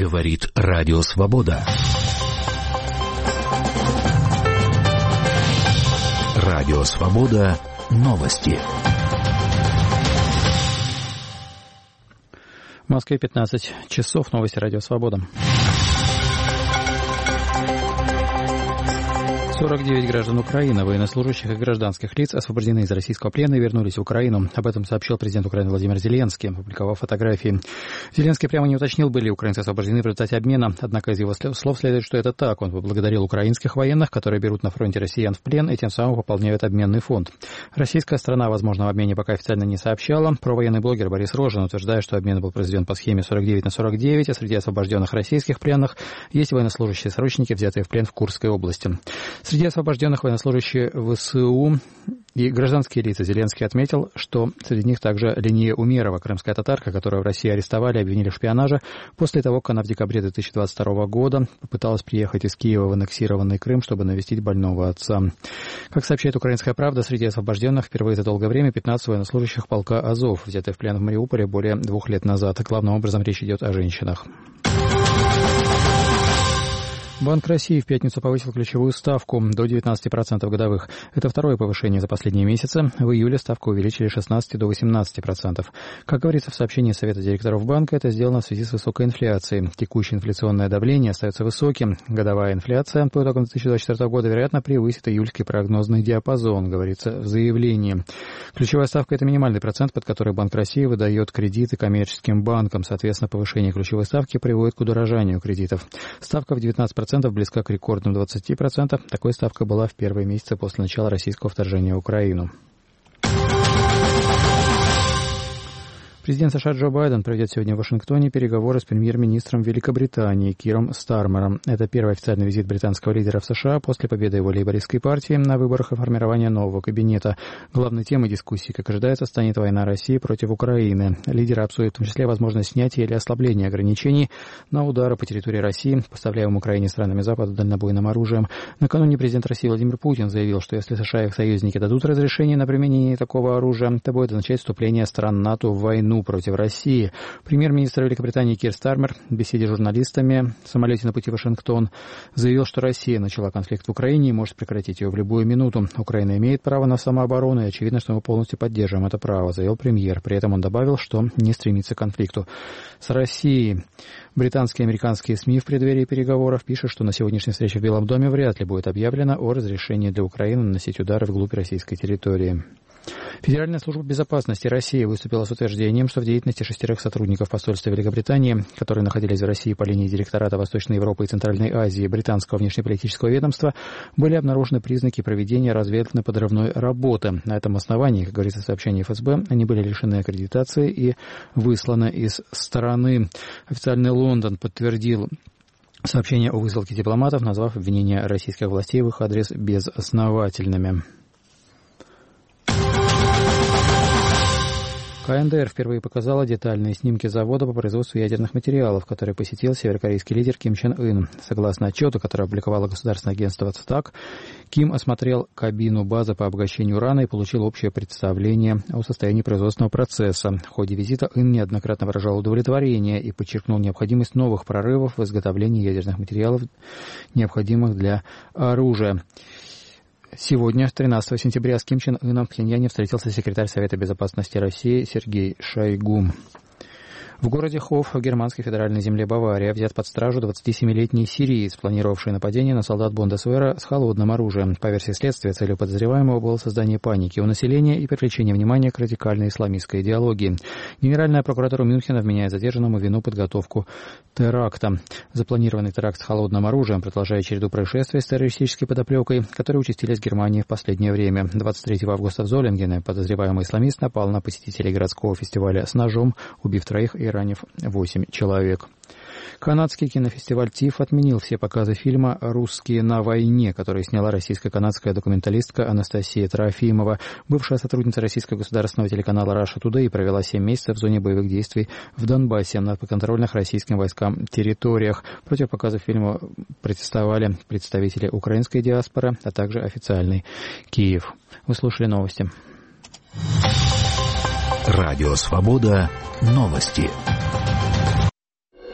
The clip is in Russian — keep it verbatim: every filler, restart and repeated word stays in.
Говорит Радио Свобода. Радио Свобода. Новости. В Москве пятнадцать часов. Новости Радио Свобода. сорок девять граждан Украины, военнослужащих и гражданских лиц, освобождены из российского плена и вернулись в Украину. Об этом сообщил президент Украины Владимир Зеленский, опубликовав фотографии. Зеленский прямо не уточнил, были ли украинцы освобождены в результате обмена. Однако из его слов следует, что это так. Он поблагодарил украинских военных, которые берут на фронте россиян в плен и тем самым пополняют обменный фонд. Российская сторона о возможном обмене пока официально не сообщала. Провоенный блогер Борис Рожин утверждает, что обмен был произведен по схеме сорок девять на сорок девять, а среди освобожденных российских пленных есть военнослужащие-срочники, взятые в плен в Курской области. Среди освобожденных военнослужащие ВСУ и гражданские лица. Зеленский отметил, что среди них также Линия Умерова, крымская татарка, которую в России арестовали и обвинили в шпионаже после того, как она в декабре две тысячи двадцать второго года попыталась приехать из Киева в аннексированный Крым, чтобы навестить больного отца. Как сообщает «Украинская правда», среди освобожденных впервые за долгое время пятнадцать военнослужащих полка «Азов», взятых в плен в Мариуполе более двух лет назад. Главным образом речь идет о женщинах. Банк России в пятницу повысил ключевую ставку до девятнадцати процентов годовых. Это второе повышение за последние месяцы. В июле ставку увеличили с шестнадцати до восемнадцати процентов. Как говорится в сообщении Совета директоров банка, это сделано в связи с высокой инфляцией. Текущее инфляционное давление остается высоким. Годовая инфляция по итогам две тысячи двадцать четвёртого года, вероятно, превысит июльский прогнозный диапазон, говорится в заявлении. Ключевая ставка – это минимальный процент, под который Банк России выдает кредиты коммерческим банкам. Соответственно, повышение ключевой ставки приводит к удорожанию кредитов. Ставка в девятнадцать процентов близка к рекордным двадцати процентам. Такой ставка была в первые месяцы после начала российского вторжения в Украину. Президент США Джо Байден проведет сегодня в Вашингтоне переговоры с премьер-министром Великобритании Киром Стармером. Это первый официальный визит британского лидера в США после победы его лейбористской партии на выборах и формирования нового кабинета. Главной темой дискуссии, как ожидается, станет война России против Украины. Лидеры обсудят в том числе возможность снятия или ослабления ограничений на удары по территории России, поставляемым Украине странами Запада дальнобойным оружием. Накануне президент России Владимир Путин заявил, что если США и их союзники дадут разрешение на применение такого оружия, то будет означать вступление стран НАТО в войну против России. Премьер-министр Великобритании Кир Стармер в беседе с журналистами в самолете на пути в Вашингтон заявил, что Россия начала конфликт в Украине и может прекратить его в любую минуту. Украина имеет право на самооборону, и очевидно, что мы полностью поддерживаем это право, заявил премьер. При этом он добавил, что не стремится к конфликту с Россией. Британские и американские СМИ в преддверии переговоров пишут, что на сегодняшней встрече в Белом доме вряд ли будет объявлено о разрешении для Украины наносить удары вглубь российской территории. Федеральная служба безопасности России выступила с утверждением, что в деятельности шестерых сотрудников посольства Великобритании, которые находились в России по линии директората Восточной Европы и Центральной Азии британского внешнеполитического ведомства, были обнаружены признаки проведения разведывательно-подрывной работы. На этом основании, как говорится в сообщении эф эс бэ, они были лишены аккредитации и высланы из страны. Официальный Лондон подтвердил сообщение о высылке дипломатов, назвав обвинения российских властей в их адрес безосновательными. ка эн дэ эр впервые показала детальные снимки завода по производству ядерных материалов, который посетил северокорейский лидер Ким Чен Ын. Согласно отчету, который опубликовало государственное агентство ЦТАК, Ким осмотрел кабину базы по обогащению урана и получил общее представление о состоянии производственного процесса. В ходе визита Ын неоднократно выражал удовлетворение и подчеркнул необходимость новых прорывов в изготовлении ядерных материалов, необходимых для оружия. Сегодня, тринадцатого сентября, с Ким Чен Ыном в Пхеньяне встретился секретарь Совета безопасности России Сергей Шойгу. В городе Хоф, в германской федеральной земле Бавария, взят под стражу двадцатисемилетний сириец, планировавший нападение на солдат Бундесвера с холодным оружием. По версии следствия, целью подозреваемого было создание паники у населения и привлечение внимания к радикальной исламистской идеологии. Генеральная прокуратура Мюнхена вменяет задержанному вину подготовку теракта. Запланированный теракт с холодным оружием продолжает череду происшествий с террористической подоплекой, которые участились в Германии в последнее время. двадцать третьего августа в Золингене подозреваемый исламист напал на посетителей городского фестиваля с ножом, убив троих и ранив восемь человек. Канадский кинофестиваль ТИФ отменил все показы фильма «Русские на войне», который сняла российско-канадская документалистка Анастасия Трофимова. Бывшая сотрудница российского государственного телеканала Russia Today провела семь месяцев в зоне боевых действий в Донбассе на подконтрольных российским войскам территориях. Против показа фильма протестовали представители украинской диаспоры, а также официальный Киев. Вы слушали новости. Радио «Свобода». Новости.